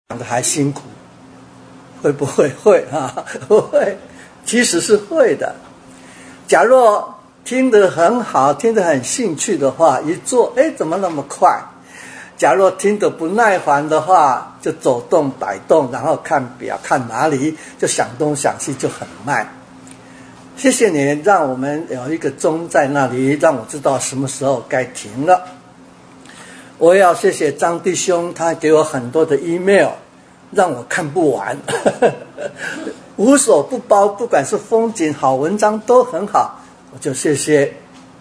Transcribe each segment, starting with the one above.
的还辛苦，会不会？会啊，不会，其实是会的。假若听得很好，听得很兴趣的话，一做，怎么那么快？假若听得不耐烦的话，就走动摆动，然后看表看哪里，就想东想西，就很慢。谢谢你让我们有一个钟在那里，让我知道什么时候该停了。我也要谢谢张弟兄，他给我很多的 email， 让我看不完无所不包，不管是风景好文章都很好，我就谢谢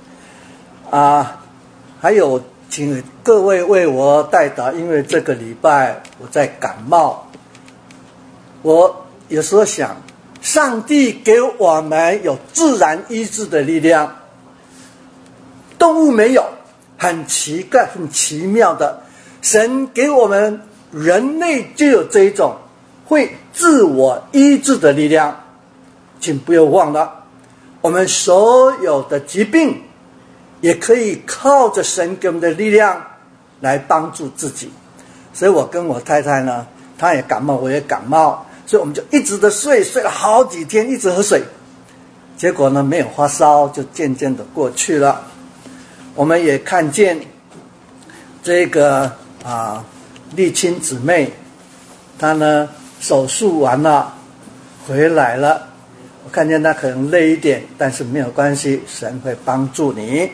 还有请各位为我代祷，因为这个礼拜我在感冒。我有时候想，上帝给我们有自然医治的力量，动物没有，很奇怪很奇妙的，神给我们人类就有这一种会自我医治的力量。请不要忘了，我们所有的疾病也可以靠着神给我们的力量来帮助自己。所以我跟我太太呢，她也感冒，我也感冒，所以我们就一直的睡了好几天，一直喝水，结果呢没有发烧，就渐渐的过去了。我们也看见这个丽青姊妹，她呢手术完了回来了，我看见她可能累一点，但是没有关系，神会帮助你。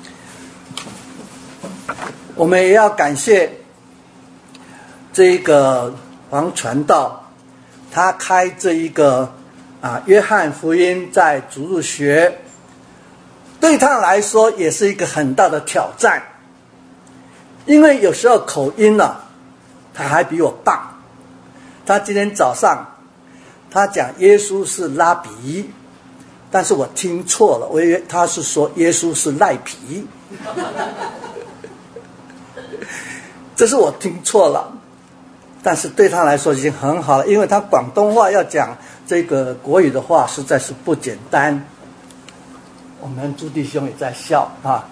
我们也要感谢这个黄传道，他开这一个约翰福音在主日学，对他来说也是一个很大的挑战，因为有时候口音他还比我棒。他今天早上他讲耶稣是拉比，但是我听错了，我以为他是说耶稣是赖皮这是我听错了，但是对他来说已经很好了，因为他广东话要讲这个国语的话实在是不简单。我们朱弟兄也在笑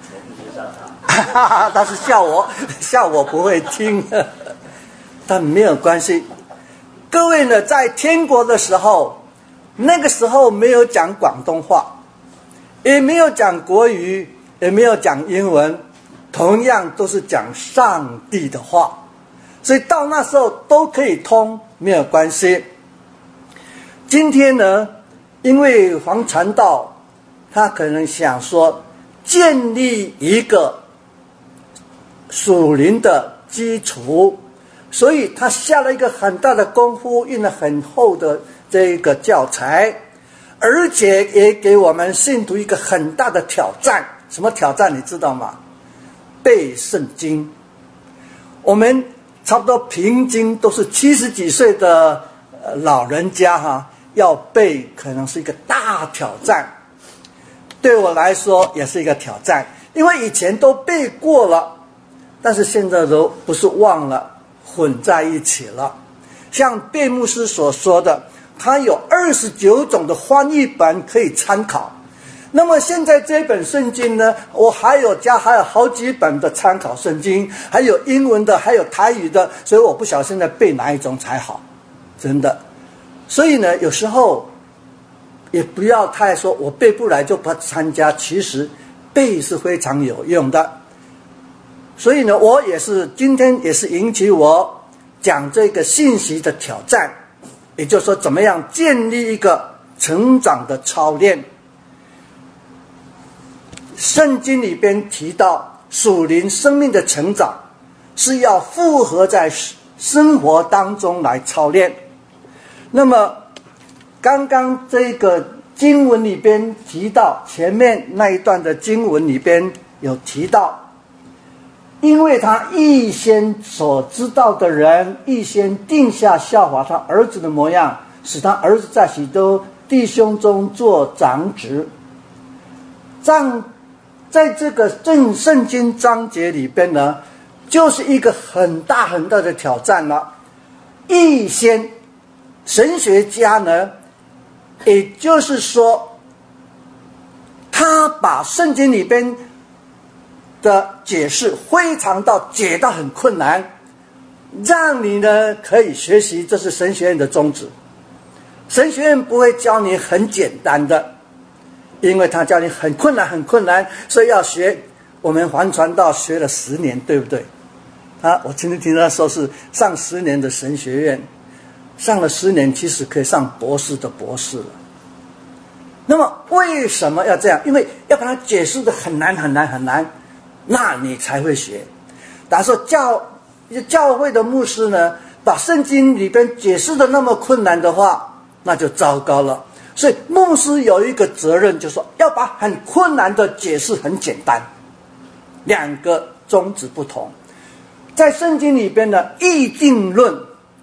他是笑我不会听但没有关系。各位呢，在天国的时候，那个时候没有讲广东话，也没有讲国语，也没有讲英文，同样都是讲上帝的话，所以到那时候都可以通，没有关系。今天呢，因为黄传道他可能想说建立一个属灵的基础，所以他下了一个很大的功夫，印了很厚的这个教材，而且也给我们信徒一个很大的挑战。什么挑战你知道吗？背圣经。我们差不多平均都是70几岁的老人家要背可能是一个大挑战。对我来说也是一个挑战，因为以前都背过了，但是现在都不是忘了，混在一起了。像卞牧师所说的，他有29种的翻译本可以参考。那么现在这本圣经呢，我还有好几本的参考圣经，还有英文的，还有台语的，所以我不晓得现在背哪一种才好，真的。所以呢，有时候也不要太说我背不来就不参加，其实背是非常有用的。所以呢，我也是今天也是引起我讲这个信息的挑战，也就是说怎么样建立一个成长的操练。圣经里边提到属灵生命的成长是要复合在生活当中来操练。那么刚刚这个经文里边提到，前面那一段的经文里边有提到，因为他预先所知道的人，预先定下效法他儿子的模样，使他儿子在许多弟兄中做长子。在这个圣经章节里边呢，就是一个很大很大的挑战了。预先神学家呢，也就是说他把圣经里边的解释非常解到很困难， 让你呢可以学习，这是神学院的宗旨。神学院不会教你很简单的，因为他教你很困难很困难，所以要学。我们环传道学了10年，对不对？我今天听他说是上10年的神学院，上了10年其实可以上博士的博士了。那么为什么要这样？因为要把它解释的很难很难很难，那你才会学。假如说教会的牧师呢，把圣经里边解释的那么困难的话，那就糟糕了。所以牧师有一个责任，就是说要把很困难的解释很简单。两个宗旨不同。在圣经里边的议定论，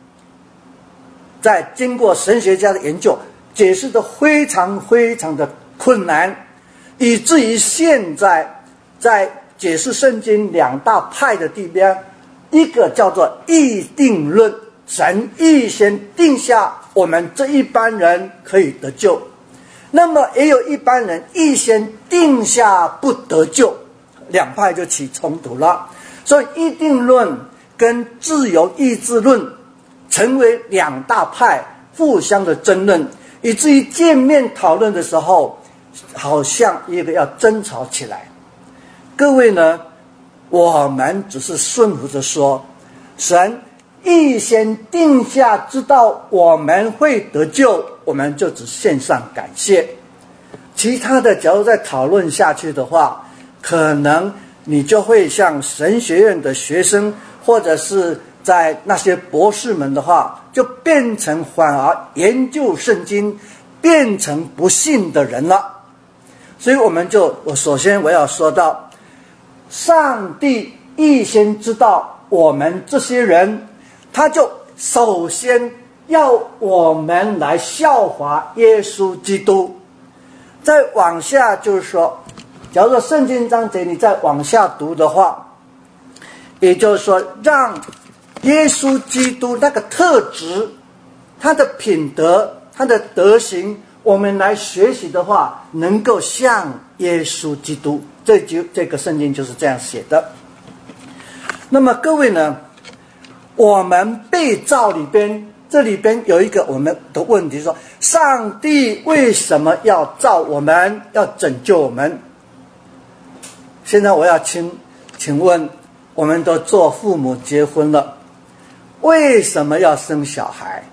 在经过神学家的研究，解释的非常非常的困难，以至于现在在解释圣经2大派的地边，一个叫做议定论，神预先定下我们这一般人可以得救，那么也有一般人预先定下不得救，两派就起冲突了。所以议定论跟自由意志论成为2大派互相的争论，以至于见面讨论的时候好像一个要争吵起来。各位呢，我们只是顺服着说，神预先定下知道我们会得救，我们就只献上感谢。其他的假如再讨论下去的话，可能你就会像神学院的学生，或者是在那些博士们的话，就变成反而研究圣经变成不信的人了。所以首先我要说到，上帝预先知道我们这些人，他就首先要我们来效法耶稣基督。再往下就是说，假如说圣经章节你再往下读的话，也就是说让耶稣基督那个特质，他的品德，他的德行，我们来学习的话，能够像耶稣基督。这个圣经就是这样写的。那么各位呢，我们被造里边，这里边有一个我们的问题，说上帝为什么要造我们，要拯救我们？现在我要请问，我们都做父母结婚了，为什么要生小孩？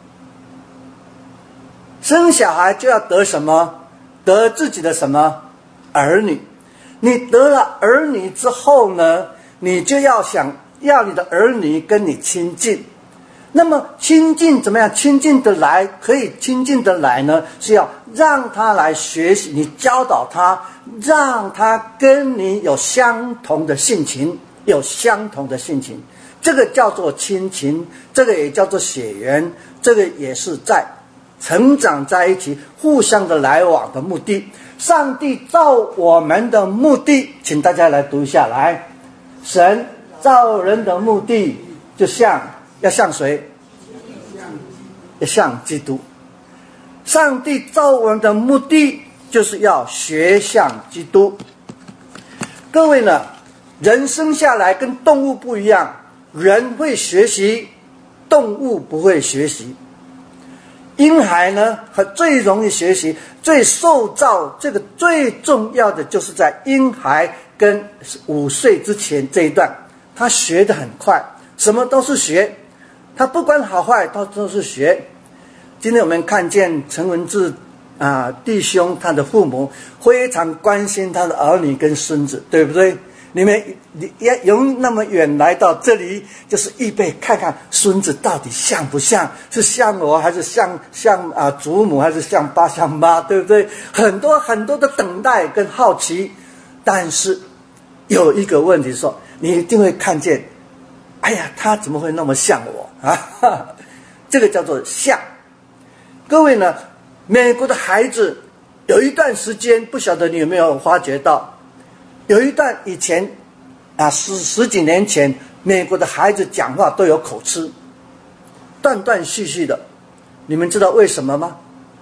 生小孩就要得什么？得自己的什么？儿女。你得了儿女之后呢，你就要想要你的儿女跟你亲近。那么亲近怎么样？亲近的来，可以亲近的来呢，是要让他来学习，你教导他，让他跟你有相同的性情，有相同的性情。这个叫做亲情，这个也叫做血缘，这个也是在成长在一起，互相的来往的目的。上帝造我们的目的，请大家来读下来。神造人的目的就要像谁？要像基督。上帝造我们的目的就是要学像基督。各位呢，人生下来跟动物不一样，人会学习，动物不会学习。婴孩呢，最容易学习，最受造，这个最重要的就是在婴孩跟5岁之前这一段，他学得很快，什么都是学，他不管好坏都是学。今天我们看见陈文志弟兄他的父母非常关心他的儿女跟孙子，对不对？你也由那么远来到这里，就是预备看看孙子到底像不像，是像我还是像祖母，还是像爸像妈，对不对？很多很多的等待跟好奇。但是有一个问题说，你一定会看见，哎呀，他怎么会那么像我啊？这个叫做像。各位呢，美国的孩子有一段时间，不晓得你有没有发觉到，有一段以前十几年前，美国的孩子讲话都有口吃，断断续续的。你们知道为什么吗？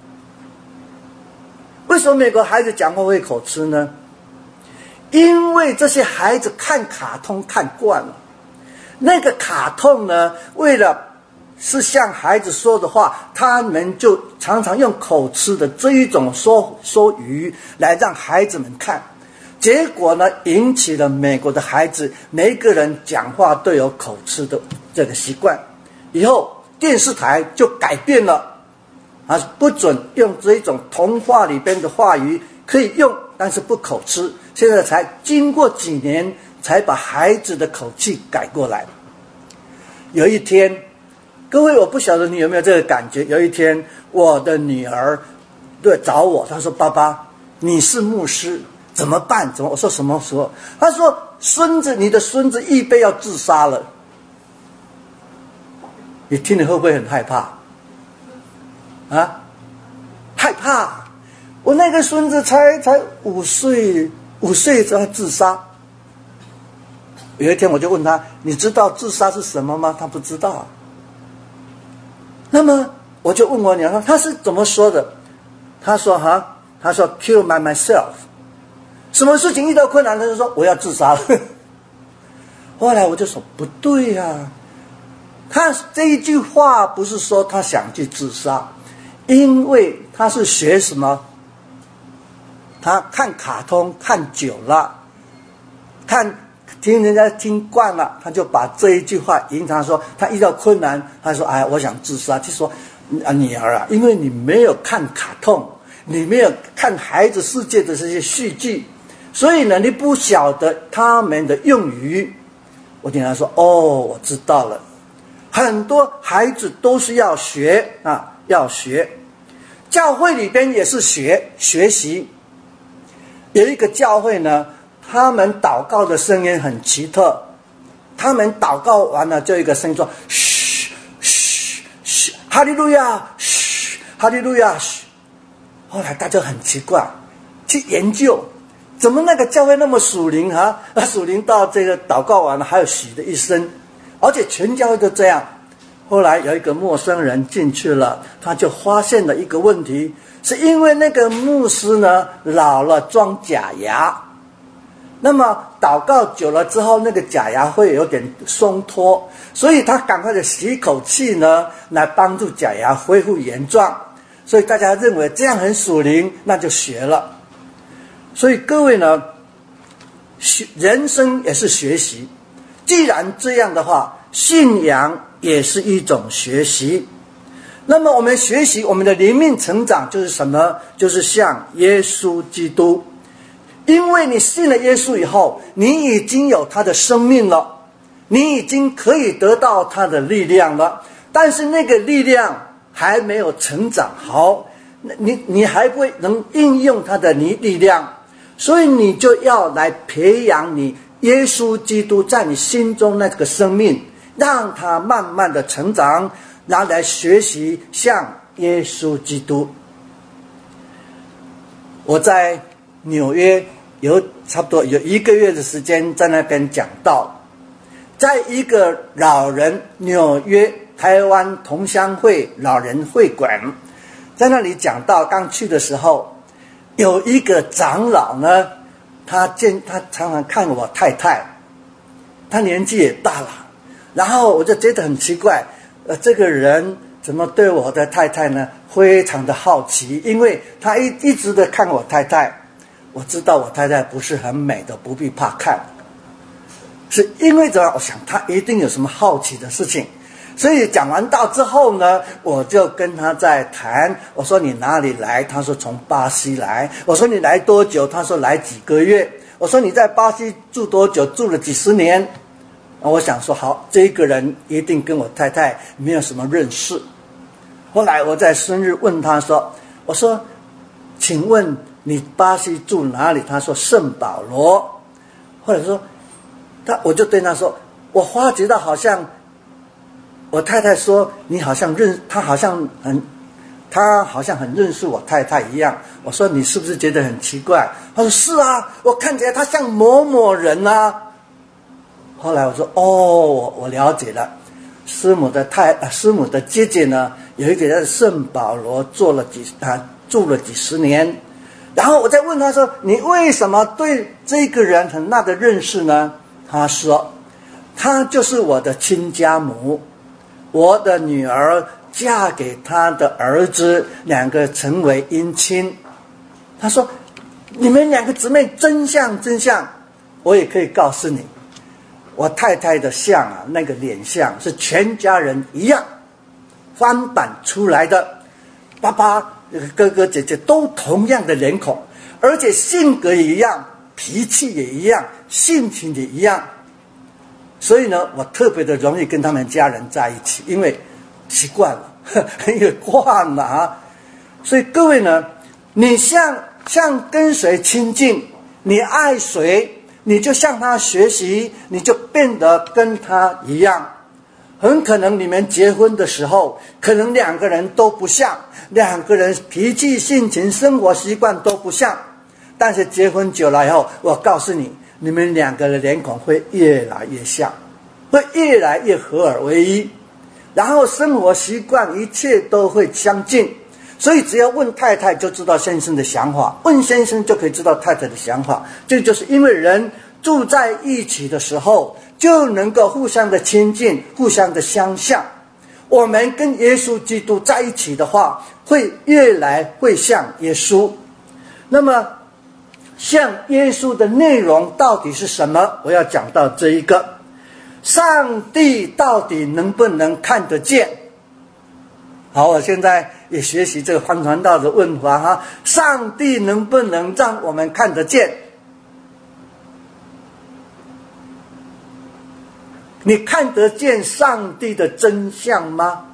为什么美国孩子讲话会口吃呢？因为这些孩子看卡通看惯了， 那个卡通呢，为了是向孩子说的话，他们就常常用口吃的这一种说语来让孩子们看。结果呢，引起了美国的孩子每一个人讲话都有口吃的这个习惯。以后电视台就改变了，不准用这一种童话里边的话语，可以用，但是不口吃。现在才经过几年，才把孩子的口气改过来。有一天，各位，我不晓得你有没有这个感觉，有一天我的女儿找我，她说：“爸爸，你是牧师，怎么办？怎么？”我说：“什么时候？”她说：“你的孙子预备要自杀了。”你听了会不会很害怕？害怕！我那个孙子才5岁，5岁就要自杀。有一天我就问他：“你知道自杀是什么吗？”他不知道。那么我就问我女儿，他是怎么说的？他说：“kill myself。”什么事情遇到困难，他就说我要自杀了。后来我就说不对呀，他这一句话不是说他想去自杀，因为他是学什么？他看卡通看久了，听人家听惯了，他就把这一句话引他说，他遇到困难，他说：“我想自杀。”就说女儿啊，因为你没有看卡通，你没有看孩子世界的这些戏剧，所以呢，你不晓得他们的用语。我听他说：“我知道了。”很多孩子都是要学要学。教会里边也是学习。有一个教会呢，他们祷告的声音很奇特，他们祷告完了就一个声音说：“嘘嘘嘘，哈利路亚，嘘哈利路亚，嘘。”后来大家很奇怪，去研究，怎么那个教会那么属灵属灵到这个祷告完了还有嘘的一声，而且全教会都这样。后来有一个陌生人进去了，他就发现了一个问题，是因为那个牧师呢老了装假牙，那么祷告久了之后，那个假牙会有点松脱，所以他赶快的吸口气呢，来帮助假牙恢复原状。所以大家认为这样很属灵，那就学了。所以各位呢，人生也是学习。既然这样的话，信仰也是一种学习。那么我们学习我们的灵命成长就是什么？就是像耶稣基督。因为你信了耶稣以后，你已经有他的生命了，你已经可以得到他的力量了。但是那个力量还没有成长好，你还不会能应用他的力量，所以你就要来培养你耶稣基督在你心中那个生命，让他慢慢的成长，然后来学习像耶稣基督。我在纽约差不多有1个月的时间在那边讲道，在一个老人纽约台湾同乡会老人会馆，在那里讲道。刚去的时候，有一个长老呢，他常常看我太太，他年纪也大了，然后我就觉得很奇怪，这个人怎么对我的太太呢非常的好奇，因为他一直的看我太太。我知道我太太不是很美的，不必怕看，是因为怎样？我想他一定有什么好奇的事情。所以讲完道之后呢，我就跟他在谈。我说你哪里来？他说从巴西来。我说你来多久？他说来几个月。我说你在巴西住多久？住了几十年。我想说好，这个人一定跟我太太没有什么认识。后来我在生日问他说，我说请问你巴西住哪里？他说圣保罗。后来说我就对他说，我发觉到好像我太太说你好像他好像很认识我太太一样。我说你是不是觉得很奇怪？他说是啊，我看起来他像某某人啊。后来我说我了解了，师母的姐姐呢，有一个在圣保罗住了几十年。然后我再问他说，你为什么对这个人很大的认识呢？他说她就是我的亲家母，我的女儿嫁给他的儿子，两个成为姻亲。他说你们两个姊妹真像真像。我也可以告诉你，我太太的像啊，那个脸像是全家人一样翻版出来的，爸爸哥哥姐姐都同样的脸孔，而且性格也一样，脾气也一样，性情也一样。所以呢，我特别的容易跟他们家人在一起，因为习惯了，因为惯了啊。所以各位呢，你像跟谁亲近，你爱谁，你就向他学习，你就变得跟他一样。很可能你们结婚的时候，可能两个人都不像，两个人脾气、性情、生活习惯都不像，但是结婚久了以后，我告诉你，你们两个的脸孔会越来越像，会越来越合而为一，然后生活习惯一切都会相近。所以只要问太太就知道先生的想法，问先生就可以知道太太的想法。这就是因为人住在一起的时候，就能够互相的亲近，互相的相像。我们跟耶稣基督在一起的话，会越来会像耶稣。那么像耶稣的内容到底是什么？我要讲到这一个，上帝到底能不能看得见？好，我现在也学习这个方传道的问法哈，上帝能不能让我们看得见？你看得见上帝的真相吗？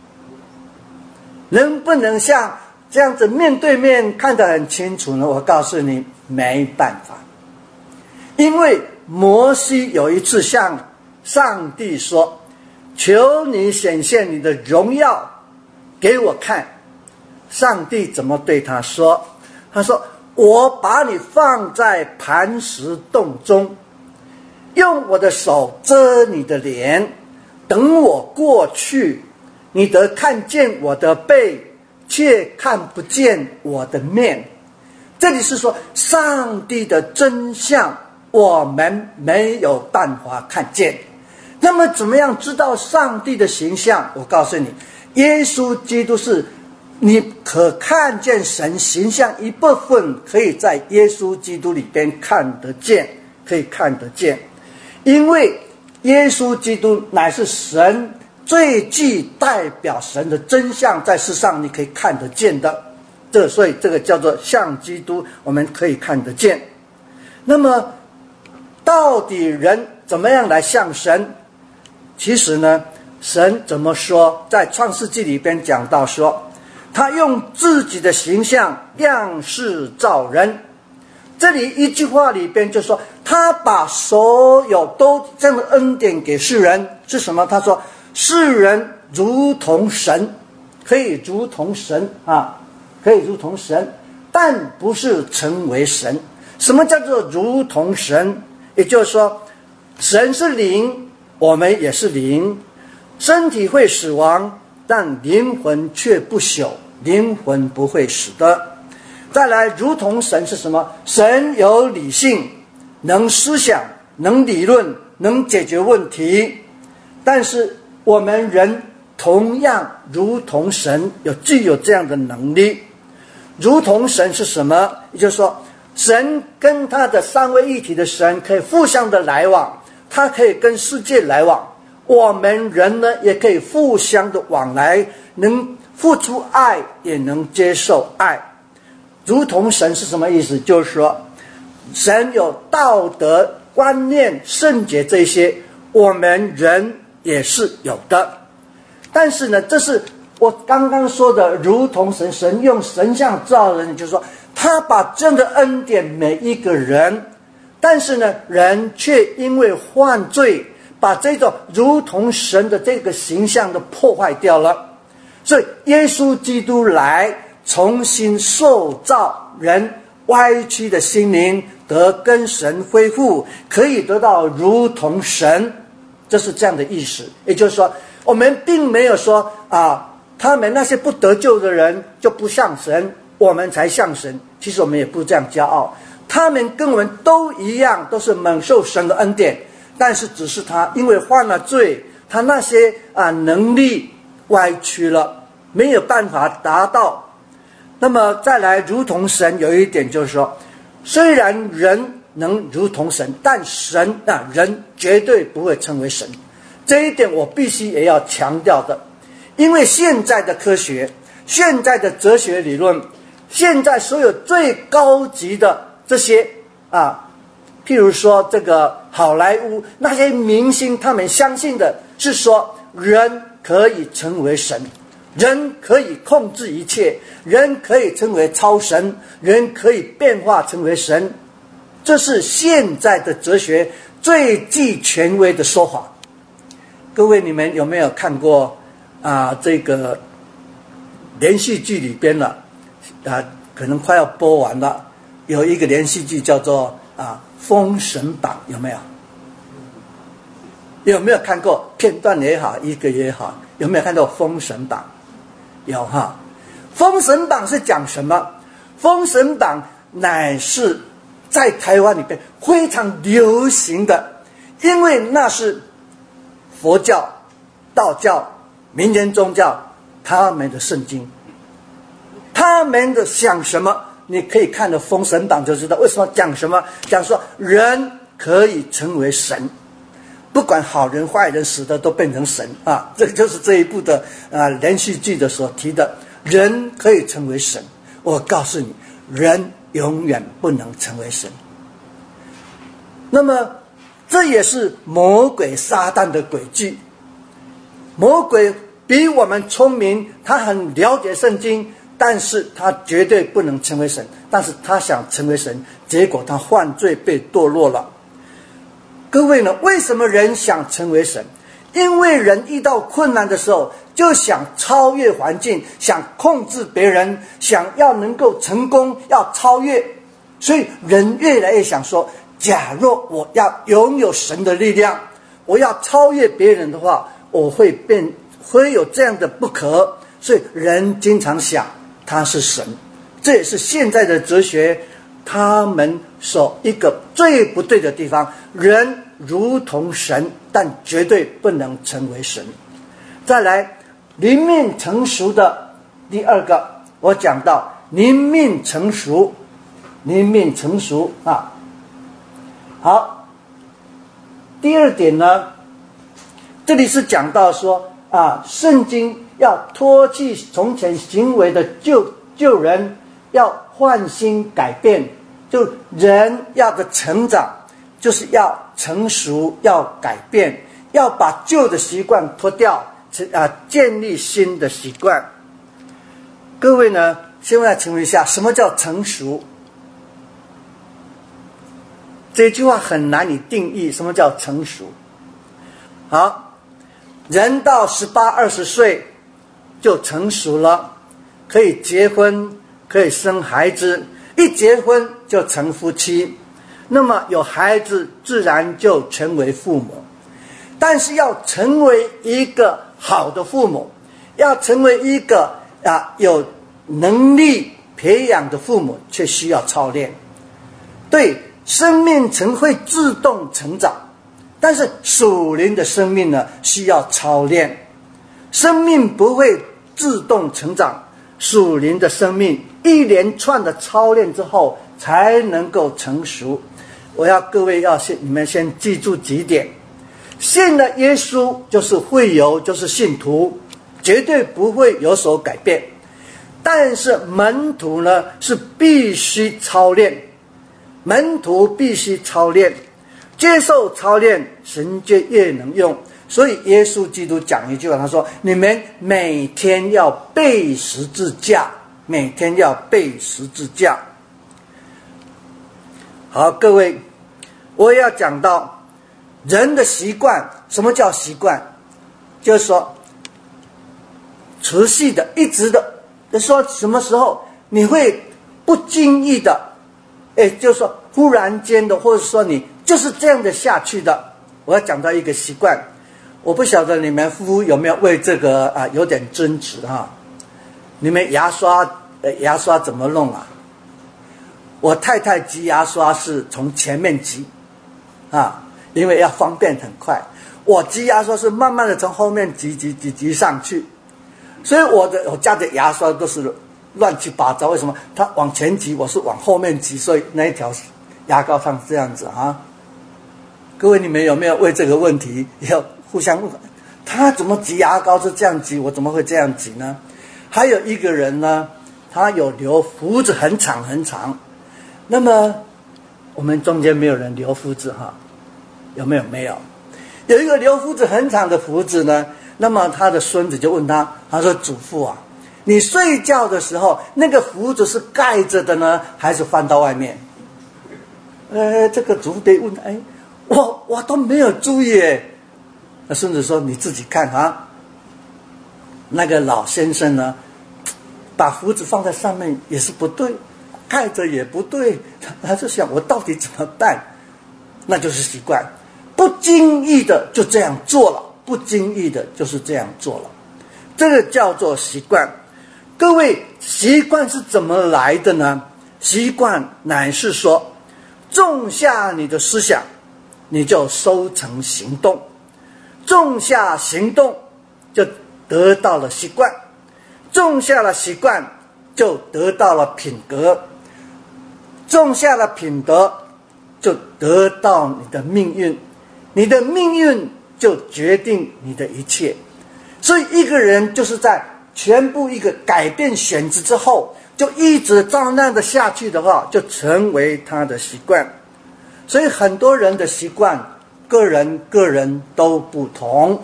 能不能像这样子面对面看得很清楚呢？我告诉你，没办法。因为摩西有一次向上帝说，求你显现你的荣耀给我看。上帝怎么对他说？他说，我把你放在磐石洞中，用我的手遮你的脸，等我过去，你得看见我的背，却看不见我的面。这里是说上帝的真相我们没有办法看见。那么怎么样知道上帝的形象？我告诉你，耶稣基督是你可看见神形象一部分，可以在耶稣基督里边看得见，可以看得见。因为耶稣基督乃是神最具代表神的真相，在世上你可以看得见的。所以这个叫做像基督，我们可以看得见。那么到底人怎么样来像神？其实呢，神怎么说？在创世纪里边讲到说，他用自己的形象样式造人。这里一句话里边就说，他把所有都这样的恩典给世人。是什么？他说世人如同神，可以如同神啊，可以如同神，但不是成为神。什么叫做如同神？也就是说，神是灵，我们也是灵，身体会死亡，但灵魂却不朽，灵魂不会死的。再来，如同神是什么？神有理性，能思想，能理论，能解决问题。但是我们人同样如同神，具有这样的能力。如同神是什么？也就是说，神跟他的三位一体的神可以互相的来往，他可以跟世界来往。我们人呢，也可以互相的往来，能付出爱，也能接受爱。如同神是什么意思？就是说，神有道德观念、圣洁这些，我们人也是有的。但是呢，这是我刚刚说的如同神，神用神像造人，就是说他把这样的恩典每一个人，但是呢，人却因为犯罪，把这种如同神的这个形象都破坏掉了。所以耶稣基督来重新塑造人歪曲的心灵，得跟神恢复，可以得到如同神，这是这样的意思。也就是说，我们并没有说他们那些不得救的人就不像神，我们才像神。其实我们也不这样骄傲，他们跟我们都一样，都是蒙受神的恩典， 但是只是他因为犯了罪，他那些能力歪曲了，没有办法达到。那么再来，如同神有一点就是说，虽然人能如同神，但神人绝对不会成为神。这一点我必须也要强调的，因为现在的科学、现在的哲学理论、现在所有最高级的这些譬如说这个好莱坞那些明星，他们相信的是说人可以成为神，人可以控制一切，人可以成为超神，人可以变化成为神。这是现在的哲学最具权威的说法。各位，你们有没有看过这个连续剧里边了可能快要播完了，有一个连续剧叫做封神榜，有没有？有没有看过片段也好，一个也好？有没有看到封神榜？有哈。封神榜是讲什么？封神榜乃是在台湾里边非常流行的，因为那是佛教、道教、民间宗教他们的圣经，他们的想什么，你可以看了封神榜就知道为什么讲什么。讲说人可以成为神，不管好人坏人，死的都变成神这就是这一部的连续剧的所提的，人可以成为神。我告诉你，人永远不能成为神。那么这也是魔鬼撒旦的诡计。魔鬼比我们聪明，他很了解圣经，但是他绝对不能成为神。但是他想成为神，结果他犯罪被堕落了。各位呢，为什么人想成为神？因为人遇到困难的时候，就想超越环境，想控制别人，想要能够成功，要超越。所以人越来越想说，假若我要拥有神的力量，我要超越别人的话，我会有这样的不可。所以人经常想他是神。这也是现在的哲学他们所一个最不对的地方，人如同神，但绝对不能成为神。再来，灵命成熟的第二个，我讲到灵命成熟。好，第二点呢，这里是讲到说圣经要脱去从前行为的旧人，要换心改变，就人要的成长，就是要成熟，要改变，要把旧的习惯脱掉建立新的习惯。各位呢，现在请问一下，什么叫成熟？这句话很难以定义，什么叫成熟？好，人到18、20岁就成熟了，可以结婚，可以生孩子，一结婚就成夫妻，那么有孩子自然就成为父母。但是要成为一个好的父母，要成为一个有能力培养的父母，却需要操练。对，生命会自动成长，但是属灵的生命呢，需要操练。生命不会自动成长，属灵的生命一连串的操练之后才能够成熟。我要各位你们先记住几点：信了耶稣就是会友，就是信徒，绝对不会有所改变。但是门徒呢，是必须操练，门徒必须操练，接受操练，神就越能用。所以耶稣基督讲一句话，他说：你们每天要背十字架，每天要背十字架。好，各位，我也要讲到人的习惯。什么叫习惯？就是说持续的，一直的，就是说什么时候你会不经意的，就是说忽然间的，或者说你就是这样的下去的。我要讲到一个习惯，我不晓得你们夫妇有没有为这个有点争执你们牙刷怎么弄我太太挤牙刷是从前面挤因为要方便很快。我挤牙刷是慢慢的从后面挤上去，所以我家的牙刷都是乱七八糟。为什么？它往前挤，我是往后面挤，所以那一条牙膏上是这样子啊。各位，你们有没有为这个问题要互相问？他怎么挤牙膏是这样挤，我怎么会这样挤呢？还有一个人呢，他有留胡子很长很长，那么我们中间没有人留胡子哈，有没有？没有。有一个留胡子很长的胡子呢，那么他的孙子就问他，他说：“祖父啊，你睡觉的时候那个胡子是盖着的呢，还是翻到外面？”这个祖父得问，我都没有注意耶。那孙子说：“你自己看啊。”那个老先生呢，把胡子放在上面也是不对，盖着也不对，他就想我到底怎么办？那就是习惯，不经意的就这样做了，不经意的就是这样做了，这个叫做习惯。各位，习惯是怎么来的呢？习惯乃是说，种下你的思想，你就收成行动，种下行动就得到了习惯，种下了习惯就得到了品格，种下了品德就得到你的命运，你的命运就决定你的一切。所以一个人就是在全部一个改变选择之后，就一直照那样的下去的话，就成为他的习惯。所以很多人的习惯个人都不同。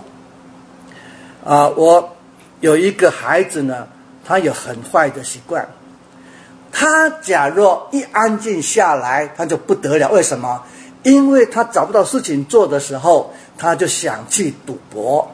我有一个孩子呢，他有很坏的习惯，他假若一安静下来，他就不得了。为什么？因为他找不到事情做的时候，他就想去赌博，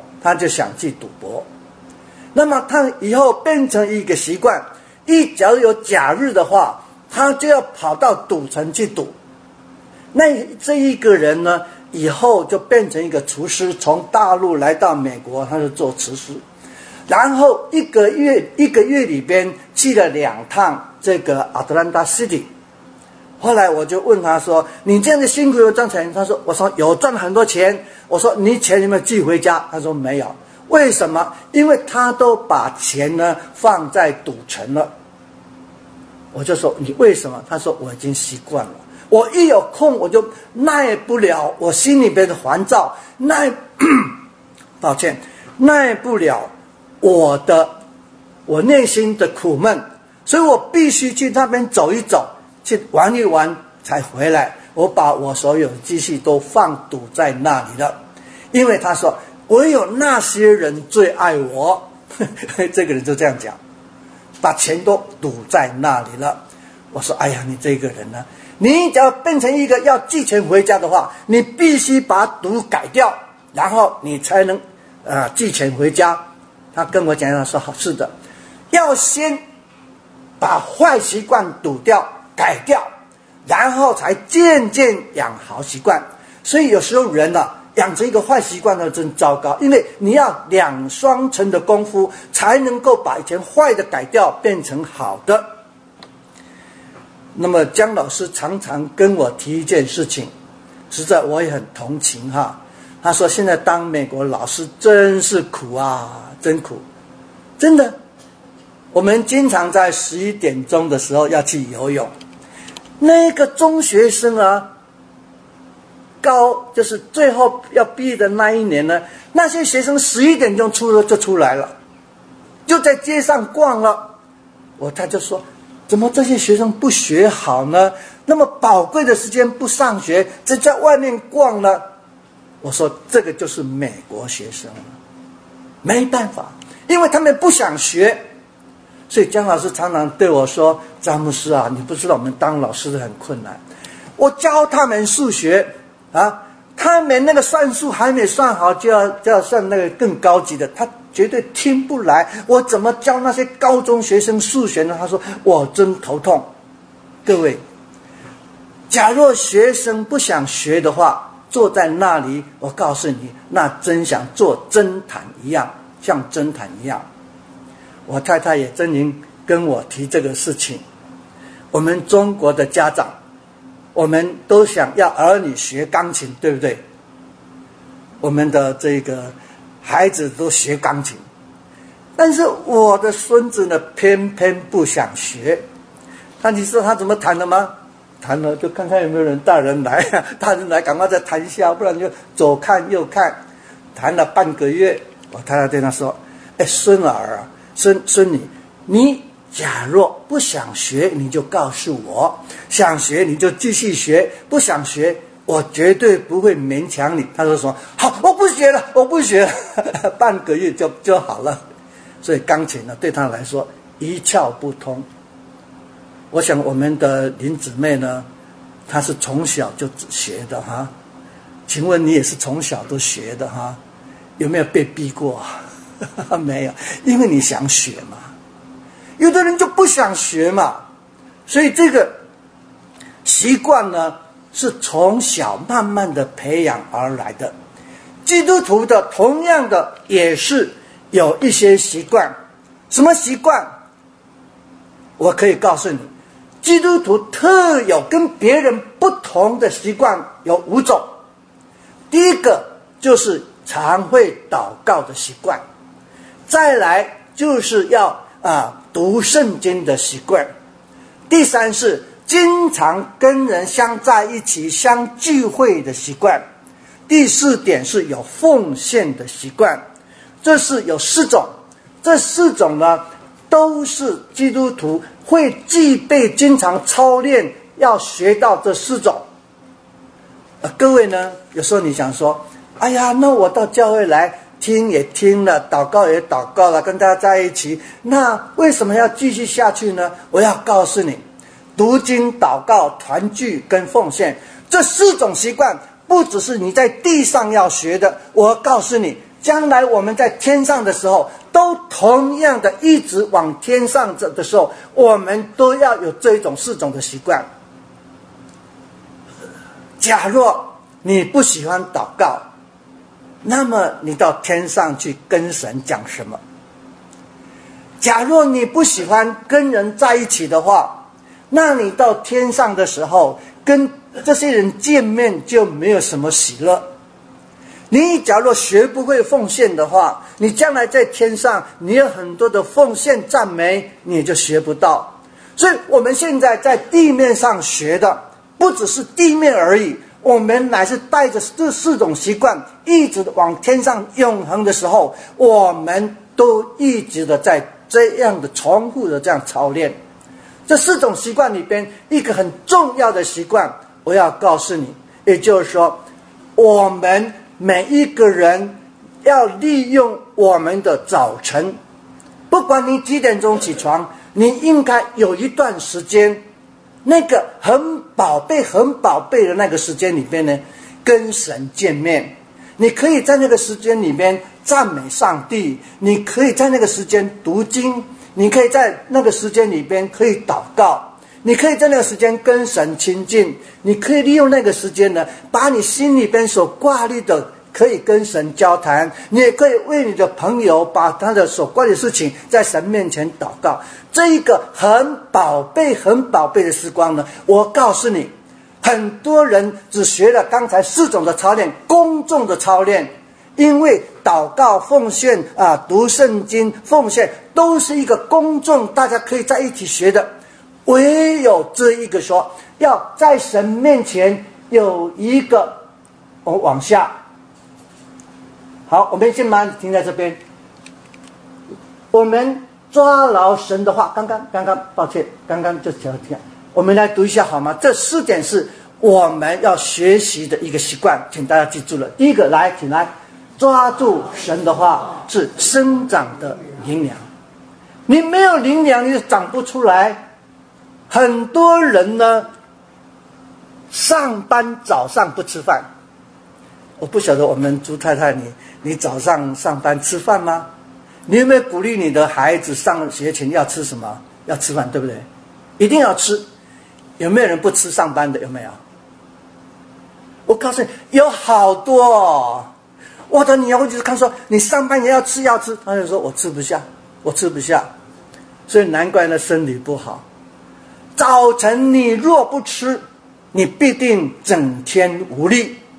那么他以后变成一个习惯，假如有假日的话，他就要跑到赌城去赌。那这一个人呢，以后就变成一个厨师，从大陆来到美国，他就做厨师。然后一个月里边去了2趟这个 Atlanta City。后来我就问他说：“你这样的辛苦有赚钱？”他说：“我说有赚很多钱。”我说：“你钱有没有寄回家？”他说：“没有。”为什么？因为他都把钱呢放在赌城了。我就说：“你为什么？”他说：“我已经习惯了。我一有空我就耐不了我心里边的烦躁，耐不了我内心的苦闷，所以我必须去那边走一走，去玩一玩才回来。我把我所有的积蓄都放赌在那里了，因为他说唯有那些人最爱我。这个人就这样讲，把钱都赌在那里了。我说：“哎呀，你这个人呢，你只要变成一个要寄钱回家的话，你必须把赌改掉，然后你才能寄钱回家。”他跟我讲，他说：“好，是的，要先把坏习惯赌掉改掉，然后才渐渐养好习惯。”所以有时候人养成一个坏习惯呢，真糟糕，因为你要2双层的功夫才能够把以前坏的改掉变成好的。那么姜老师常常跟我提一件事情，实在我也很同情哈。他说现在当美国老师真是苦啊，真苦，真的。我们经常在11点钟的时候要去游泳，那个中学生就是最后要毕业的那一年呢，那些学生11点钟就出来了，就在街上逛了。他就说：“怎么这些学生不学好呢？那么宝贵的时间不上学，只在外面逛呢？”我说：“这个就是美国学生了，没办法，因为他们不想学。”所以姜老师常常对我说：“詹牧师啊，你不知道我们当老师的很困难。我教他们数学他们那个算术还没算好，就要算那个更高级的，他绝对听不来。我怎么教那些高中学生数学呢？”他说：“我真头痛。”各位，假若学生不想学的话，坐在那里，我告诉你，那真想做侦探一样，像侦探一样。我太太也真经跟我提这个事情。我们中国的家长，我们都想要儿女学钢琴，对不对？ 我们的这个孩子都学钢琴，但是我的孙子呢，偏偏不想学。那你知道他怎么弹的吗？弹了就看看有没有人大人来，大人来赶快再弹一下，不然就左看右看。弹了半个月，我太太对他说：“哎，孙儿啊，孙女，你假若不想学，你就告诉我；想学你就继续学，不想学，我绝对不会勉强你。”他说什么？好，我不学了，我不学了，半个月就好了。所以钢琴呢，对他来说一窍不通。我想我们的林姊妹呢，她是从小就学的哈。请问你也是从小都学的哈？有没有被逼过？没有，因为你想学嘛。有的人就不想学嘛，所以这个习惯呢，是从小慢慢的培养而来的。基督徒的同样的也是有一些习惯。什么习惯？我可以告诉你，基督徒特有跟别人不同的习惯有5种。第一个就是常会祷告的习惯，再来就是要读圣经的习惯，第三是经常跟人相在一起相聚会的习惯，第4点是有奉献的习惯。这是有4种，这4种呢都是基督徒会具备经常操练要学到这4种。各位呢，有时候你想说，哎呀，那我到教会来听也听了，祷告也祷告了，跟大家在一起，那为什么要继续下去呢？我要告诉你，读经、祷告、团聚跟奉献这4种习惯，不只是你在地上要学的，我告诉你，将来我们在天上的时候，都同样的一直往天上走的时候，我们都要有这一种4种的习惯。假若你不喜欢祷告，那么你到天上去跟神讲什么？假若你不喜欢跟人在一起的话，那你到天上的时候跟这些人见面就没有什么喜乐。你假若学不会奉献的话，你将来在天上你有很多的奉献赞美，你也就学不到。所以我们现在在地面上学的不只是地面而已，我们乃是带着这4种习惯一直往天上永恒的时候，我们都一直的在这样的重复的这样操练。这4种习惯里边一个很重要的习惯，我要告诉你，也就是说，我们每一个人要利用我们的早晨，不管你几点钟起床，你应该有一段时间，那个很宝贝的那个时间里面呢，跟神见面。你可以在那个时间里面赞美上帝，你可以在那个时间读经，你可以在那个时间里边可以祷告，你可以在那个时间跟神亲近，你可以利用那个时间呢，把你心里边所挂虑的可以跟神交谈，你也可以为你的朋友把他的所关的事情在神面前祷告。这一个很宝贝的时光呢，我告诉你，很多人只学了刚才4种的操练，公众的操练，因为祷告、奉献读圣经、奉献都是一个公众大家可以在一起学的，唯有这一个说要在神面前有一个，我们往下。好，我们先把它停在这边。我们抓牢神的话，刚刚抱歉，刚刚就讲，我们来读一下好吗？这4点是我们要学习的一个习惯，请大家记住了。第一个，来，请来，抓住神的话是生长的灵粮。你没有灵粮，你就长不出来。很多人呢，上班早上不吃饭。我不晓得我们朱太太，你早上上班吃饭吗？你有没有鼓励你的孩子上学前要吃什么？要吃饭，对不对？一定要吃。有没有人不吃上班的？有没有？我告诉你，有好多哦。我的女儿就是看说，你上班也要吃，他就说我吃不下。所以难怪呢身体不好。早晨你若不吃，你必定整天无力。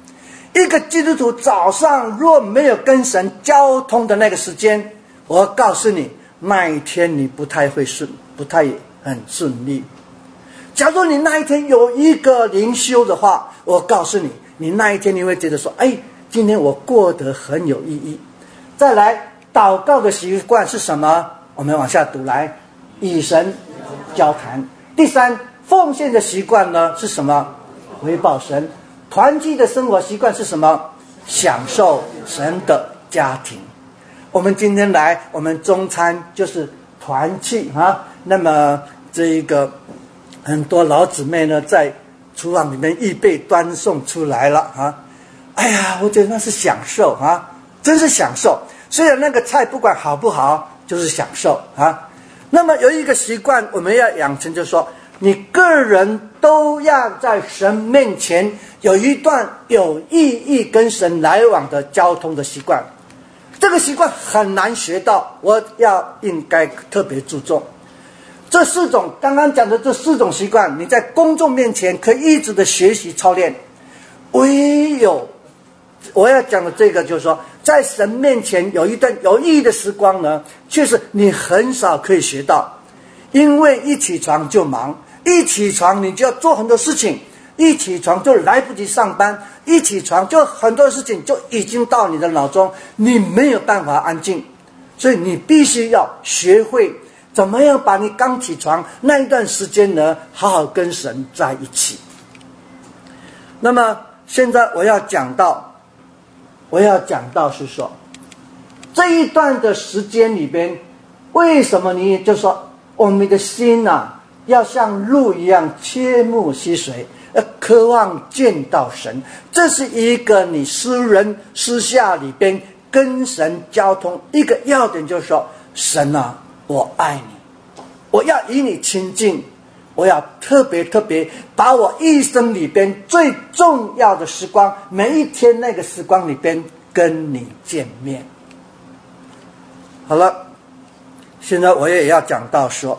一个基督徒早上若没有跟神交通的那个时间，我告诉你，那一天你不太很顺利。假如你那一天有一个灵修的话，我告诉你，你那一天你会觉得说，今天我过得很有意义。再来，祷告的习惯是什么？我们往下读来，与神交谈。第三，奉献的习惯呢是什么？回报神。团契的生活习惯是什么？享受神的家庭。我们今天来，我们中餐就是团契啊。那么这一个很多老姊妹呢，在厨房里面预备端送出来了啊。我觉得那是享受啊，真是享受。虽然那个菜不管好不好，就是享受啊。那么有一个习惯我们要养成，就是说你个人都要在神面前有一段有意义跟神来往的交通的习惯。这个习惯很难学到，我应该特别注重。这四种刚刚讲的这四种习惯，你在公众面前可以一直的学习操练。唯有我要讲的这个就是说，在神面前有一段有意义的时光呢，确实你很少可以学到。因为一起床就忙，一起床你就要做很多事情，一起床就来不及上班，一起床就很多事情就已经到你的脑中，你没有办法安静。所以你必须要学会怎么样把你刚起床那一段时间呢，好好跟神在一起。那么现在我要讲到是说，这一段的时间里边，为什么你就说我们的心要像鹿一样切慕溪水，渴望见到神。这是一个你私下里边跟神交通一个要点，就是说，神我爱你，我要与你亲近，我要特别把我一生里边最重要的时光，每一天那个时光里边跟你见面。好了，现在我也要讲到说，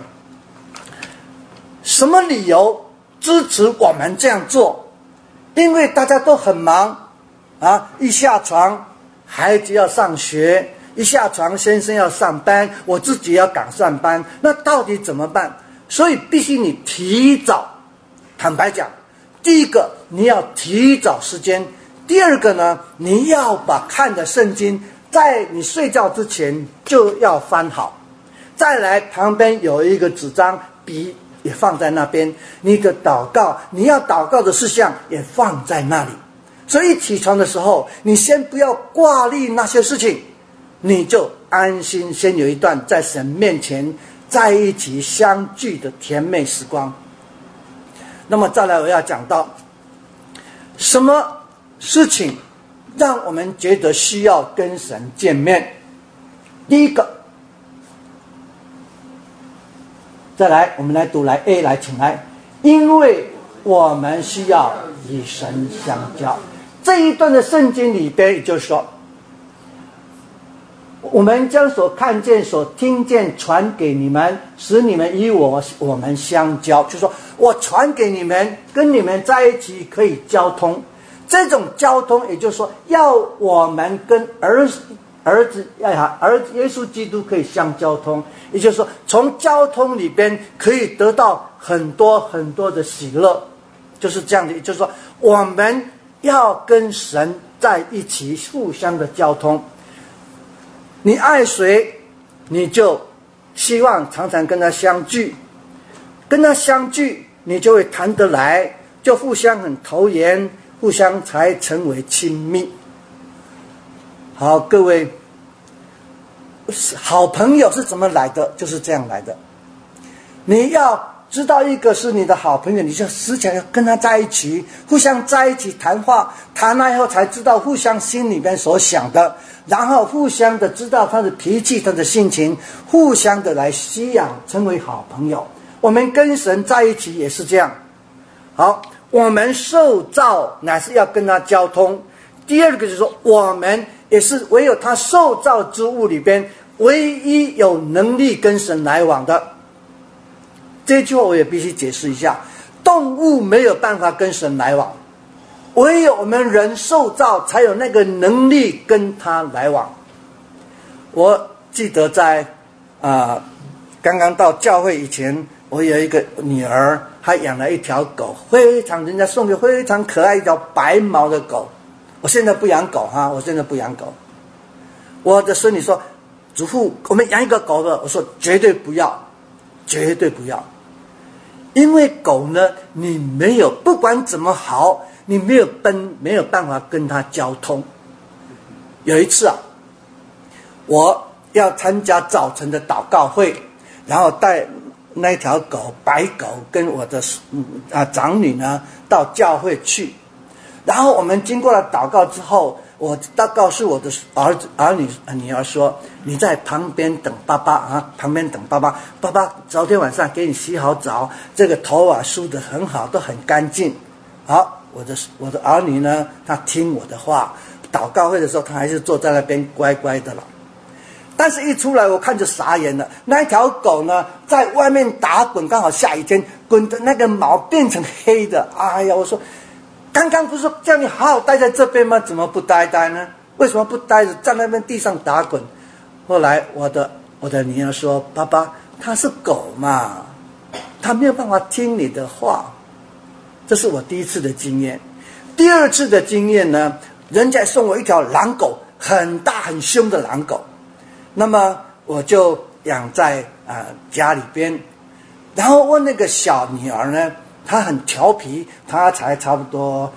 什么理由支持我们这样做？因为大家都很忙一下床孩子要上学，一下床先生要上班，我自己要赶上班，那到底怎么办？所以必须你提早。坦白讲，第一个你要提早时间，第二个呢，你要把看的圣经在你睡觉之前就要翻好，再来旁边有一个纸张，笔也放在那边，你的祷告，你要祷告的事项也放在那里。所以起床的时候，你先不要挂虑那些事情，你就安心先有一段在神面前在一起相聚的甜美时光。那么再来我要讲到什么事情让我们觉得需要跟神见面。第一个，再来我们来读来 A 来，请来，因为我们需要与神相交。这一段的圣经里边，也就是说，我们将所看见所听见传给你们，使你们与我们相交，就是说我传给你们，跟你们在一起可以交通。这种交通也就是说，要我们跟儿子耶稣基督可以相交通，也就是说从交通里边可以得到很多很多的喜乐，就是这样的。也就是说我们要跟神在一起互相的交通。你爱谁，你就希望常常跟他相聚，跟他相聚你就会谈得来，就互相很投缘，互相才成为亲密。好，各位，好朋友是怎么来的？就是这样来的。你要知道一个是你的好朋友，你就时常要跟他在一起，互相在一起谈话，谈了以后才知道互相心里边所想的，然后互相的知道他的脾气，他的性情，互相的来吸养，成为好朋友。我们跟神在一起也是这样。好，我们受造乃是要跟他交通。第二个就是说，我们也是唯有他受造之物里边唯一有能力跟神来往的。这句话我也必须解释一下，动物没有办法跟神来往， 唯有我们人受造，才有那个能力跟他来往。我记得在刚刚到教会以前，我有一个女儿，她养了一条狗，人家送给非常可爱一条白毛的狗。我现在不养狗哈，我现在不养狗。我的孙女说：“祖父，我们养一个狗的。”我说：“绝对不要，绝对不要。因为狗呢，你没有不管怎么好，你没有办法跟它交通。”有一次我要参加早晨的祷告会，然后带那条狗白狗跟我的长女呢到教会去，然后我们经过了祷告之后，我告诉我的女儿说：“你在旁边等爸爸旁边等爸爸，爸爸昨天晚上给你洗好澡，这个头梳得很好，都很干净。”好，我的儿女呢，他听我的话，祷告会的时候他还是坐在那边乖乖的了。但是一出来我看就傻眼了，那一条狗呢在外面打滚，刚好下雨天，滚的那个毛变成黑的。哎呀，我说刚刚不是叫你好好待在这边吗？怎么不待呢？为什么不待着在那边地上打滚？后来我的女儿说：“爸爸，它是狗嘛，它没有办法听你的话。”这是我第一次的经验。第二次的经验呢，人家送我一条狼狗，很大很凶的狼狗。那么我就养在家里边，然后问那个小女儿呢，她很调皮，她才差不多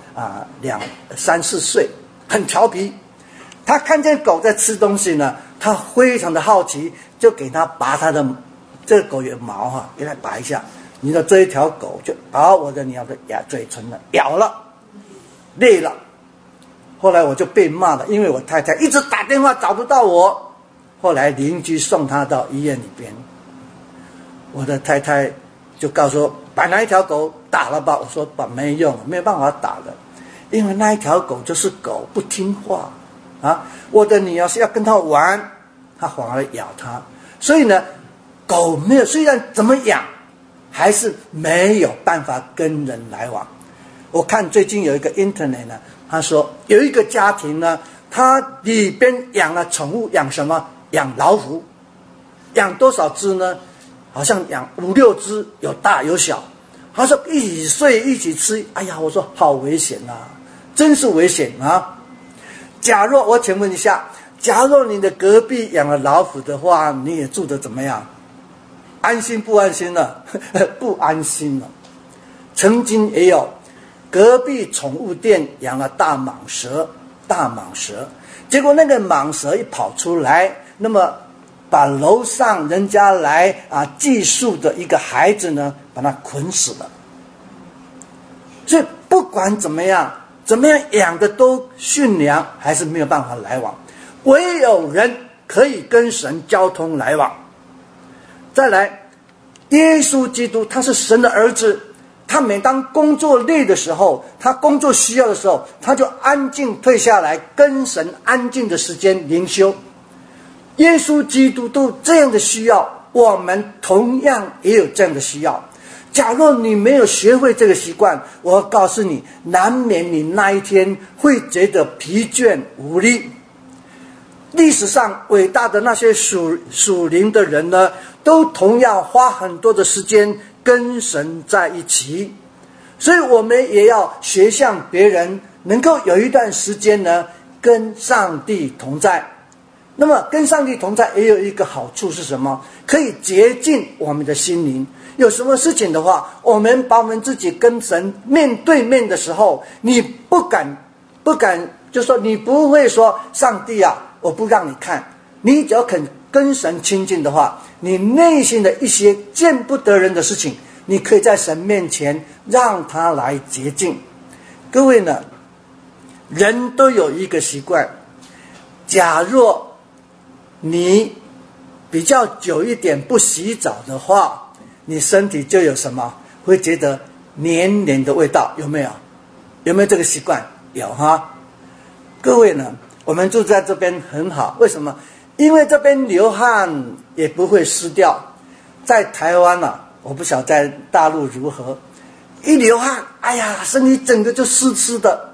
3、4岁，很调皮。她看见狗在吃东西呢，她非常的好奇，就给她拔她的这个狗有毛给她拔一下。你说这一条狗就把我的女儿的嘴唇呢咬了，裂了。后来我就被骂了，因为我太太一直打电话找不到我。后来邻居送他到医院里边，我的太太就告诉我：“把那一条狗打了吧。”我说：“没用，没有办法打的，因为那一条狗就是狗，不听话我的女儿是要跟它玩，它反而咬它。所以呢，狗没有，虽然怎么养，还是没有办法跟人来往。”我看最近有一个 internet 呢，他说有一个家庭呢，他里边养了宠物，养什么？养老虎。养多少只呢？好像养5、6只，有大有小。他说一起睡一起吃。哎呀，我说好危险真是危险假若我请问一下，假若你的隔壁养了老虎的话，你也住得怎么样？安心不安心呢？不安心了。曾经也有隔壁宠物店养了大蟒蛇，结果那个蟒蛇一跑出来，那么把楼上人家来寄宿的一个孩子呢，把他捆死了。所以不管怎么样养的都驯良，还是没有办法来往。唯有人可以跟神交通来往。再来，耶稣基督他是神的儿子，他每当工作累的时候，他工作需要的时候，他就安静退下来，跟神安静的时间灵修。耶稣基督都这样的需要，我们同样也有这样的需要。假若你没有学会这个习惯，我告诉你，难免你那一天会觉得疲倦无力。历史上伟大的那些属灵的人呢，都同样花很多的时间跟神在一起。所以我们也要学像别人，能够有一段时间呢跟上帝同在。那么跟上帝同在也有一个好处是什么？可以洁净我们的心灵。有什么事情的话，我们把我们自己跟神面对面的时候，你不敢，就说你不会说上帝我不让你看。你只要肯跟神亲近的话，你内心的一些见不得人的事情，你可以在神面前让他来洁净。各位呢，人都有一个习惯，假若你比较久一点不洗澡的话，你身体就有什么？会觉得黏黏的味道，有没有？有没有这个习惯？有各位呢，我们住在这边很好，为什么？因为这边流汗也不会湿掉。在台湾我不晓得在大陆如何，一流汗，哎呀，身体整个就湿湿的。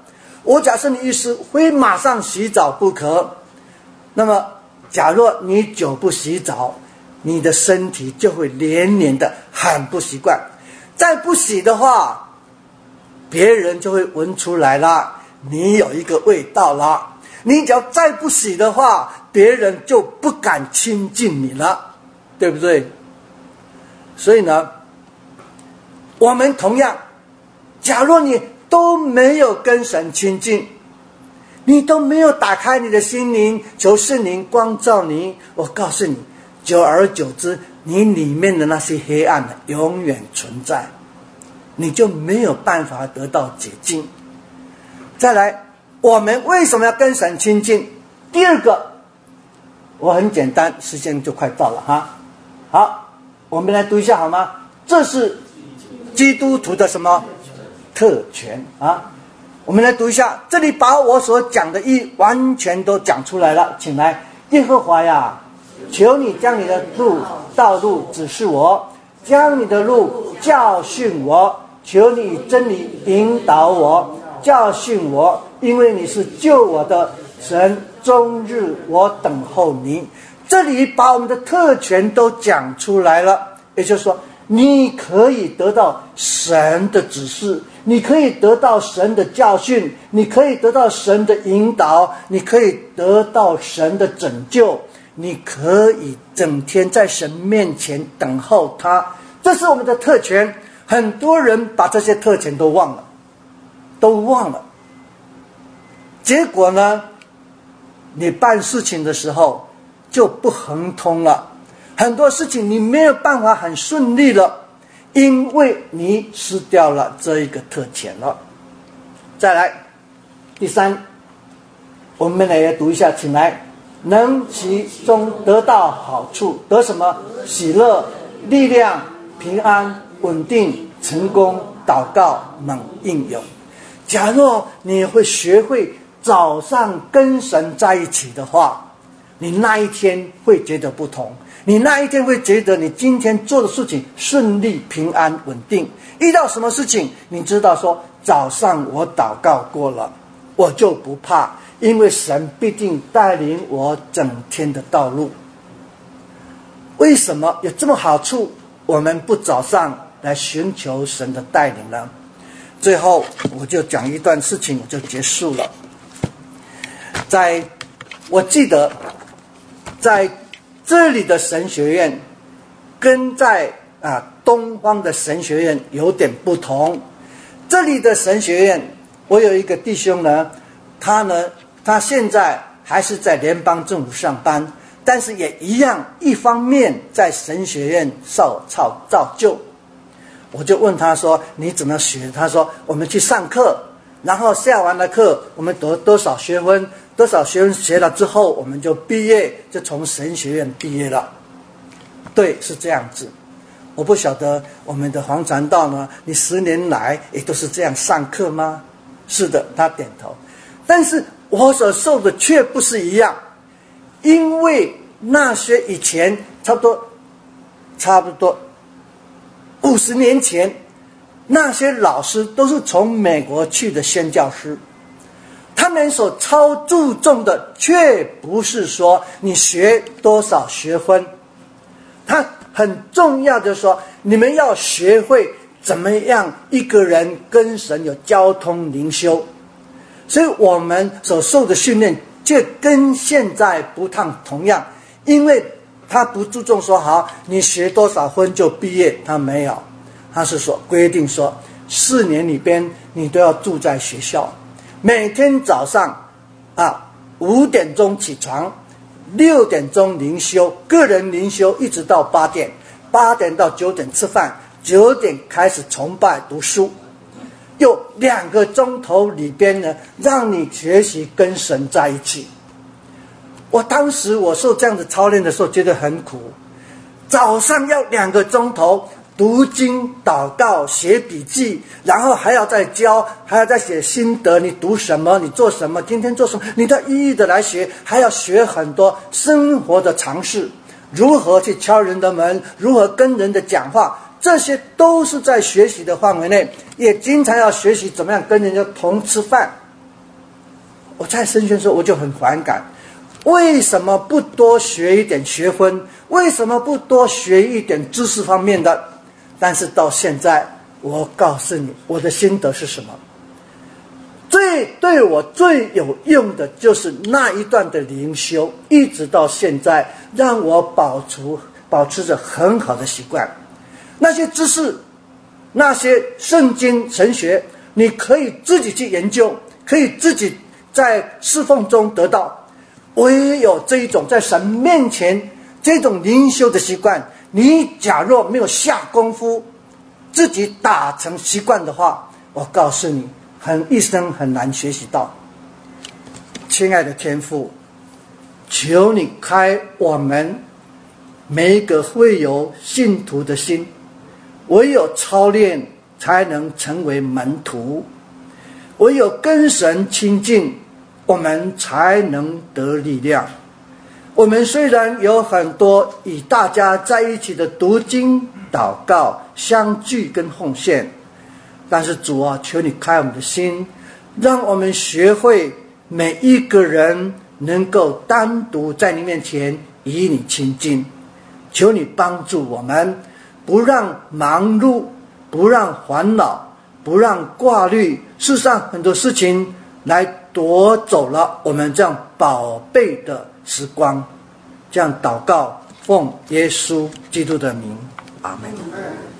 我假设你一时非马上洗澡不可，那么假若你久不洗澡，你的身体就会连连的很不习惯。再不洗的话，别人就会闻出来了，你有一个味道了。你只要再不洗的话，别人就不敢亲近你了，对不对？所以呢，我们同样，假若你都没有跟神亲近，你都没有打开你的心灵，求圣灵光照你，我告诉你，久而久之，你里面的那些黑暗永远存在，你就没有办法得到解禁。再来，我们为什么要跟神亲近？第二个，我很简单，时间就快到了哈。好，我们来读一下好吗？这是基督徒的什么特权啊？我们来读一下，这里把我所讲的完全都讲出来了。请来，耶和华呀，求你将你的道路指示我，将你的路教训我，求你真理引导我，教训我，因为你是救我的神，终日我等候你。这里把我们的特权都讲出来了，也就是说，你可以得到神的指示，你可以得到神的教训，你可以得到神的引导，你可以得到神的拯救，你可以整天在神面前等候他。这是我们的特权。很多人把这些特权都忘了。结果呢，你办事情的时候就不亨通了，很多事情你没有办法很顺利了，因为你失掉了这一个特权了。再来，第三，我们来读一下，请来，能其中得到好处，得什么？喜乐、力量、平安、稳定、成功、祷告、猛应用。假若你会学会早上跟神在一起的话，你那一天会觉得不同，你那一天会觉得你今天做的事情顺利、平安、稳定。遇到什么事情，你知道说，早上我祷告过了，我就不怕，因为神必定带领我整天的道路。为什么有这么好处，我们不早上来寻求神的带领呢？最后我就讲一段事情，我就结束了。我记得在这里的神学院跟在东方的神学院有点不同。这里的神学院，我有一个弟兄呢，他现在还是在联邦政府上班，但是也一样，一方面在神学院造就。我就问他说，你怎么学？他说，我们去上课，然后下完了课，我们得多少学分，多少学分学了之后，我们就毕业，就从神学院毕业了。对，是这样子。我不晓得我们的黄传道呢，你10年来也都是这样上课吗？是的，他点头。但是我所受的却不是一样，因为那些以前差不多50年前，那些老师都是从美国去的宣教师，他们所超注重的却不是说你学多少学分，他很重要的说，你们要学会怎么样一个人跟神有交通灵修。所以我们所受的训练却跟现在不太同样，因为他不注重说好你学多少分就毕业，他没有，他是说规定说4年里边你都要住在学校，每天早上5点钟起床，6点钟灵修，个人灵修一直到8点，8点到9点吃饭，9点开始崇拜读书，有2个钟头里边呢，让你学习跟神在一起。当时我受这样的操练的时候觉得很苦，早上要2个钟头读经、祷告、写笔记，然后还要再教，还要再写心得，你读什么，你做什么，今天做什么，你都一一的来学，还要学很多生活的常识，如何去敲人的门，如何跟人的讲话，这些都是在学习的范围内，也经常要学习怎么样跟人家同吃饭。 我在神学的时候我就很反感，为什么不多学一点学分？为什么不多学一点知识方面的？但是到现在，我告诉你，我的心得是什么？对我最有用的就是那一段的灵修，一直到现在，让我保持着很好的习惯。那些知识，那些圣经神学，你可以自己去研究，可以自己在侍奉中得到。唯有这一种在神面前这种灵修的习惯，你假若没有下功夫，自己打成习惯的话，我告诉你，一生很难学习到。亲爱的天父，求你开我们每一个会有信徒的心，唯有操练才能成为门徒，唯有跟神亲近，我们才能得力量。我们虽然有很多与大家在一起的读经、祷告、相聚跟奉献，但是主啊，求你开我们的心，让我们学会每一个人能够单独在你面前与你亲近。求你帮助我们，不让忙碌，不让烦恼，不让挂虑，世上很多事情来夺走了我们这样宝贝的时光。这样祷告，奉耶稣基督的名，阿们。